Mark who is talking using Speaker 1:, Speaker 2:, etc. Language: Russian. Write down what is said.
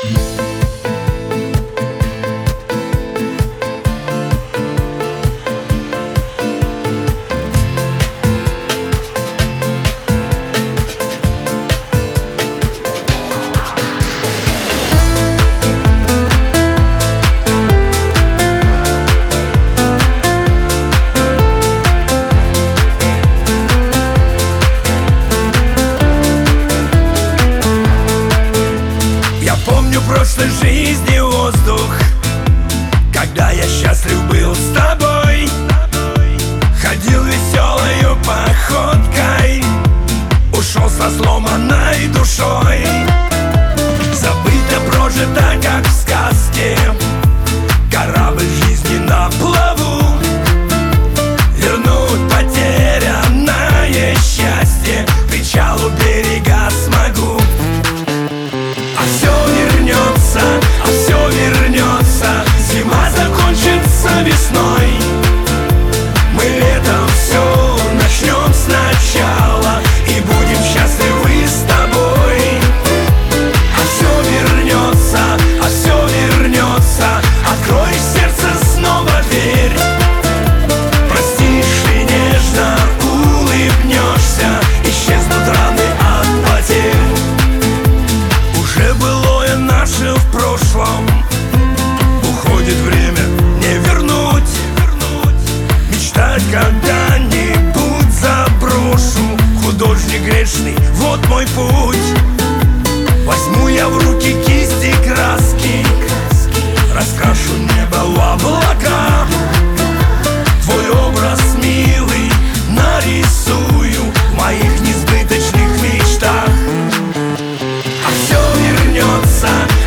Speaker 1: Прошлой жизни воздух, когда я счастлив был с тобой, ходил веселою походкой, ушел со сломанной душой. Забыто, прожито, как в сказке, корабль жизни на плаву. Вернуть потерянное счастье, к причалу берега смогу. А все вернется, зима закончится весной. Мы летом все начнем сначала и будем счастливы с тобой. А все вернется, открой сердце снова дверь. Простишь и нежно улыбнешься, исчезнут раны от потерь. Уже былое наше в прошлом, уходит время, не вернуть. Мечтать когда-нибудь заброшу, художник грешный, вот мой путь. Возьму я в руки кисти краски, раскрашу небо в облака. Твой образ милый нарисую в моих несбыточных мечтах. А все вернется,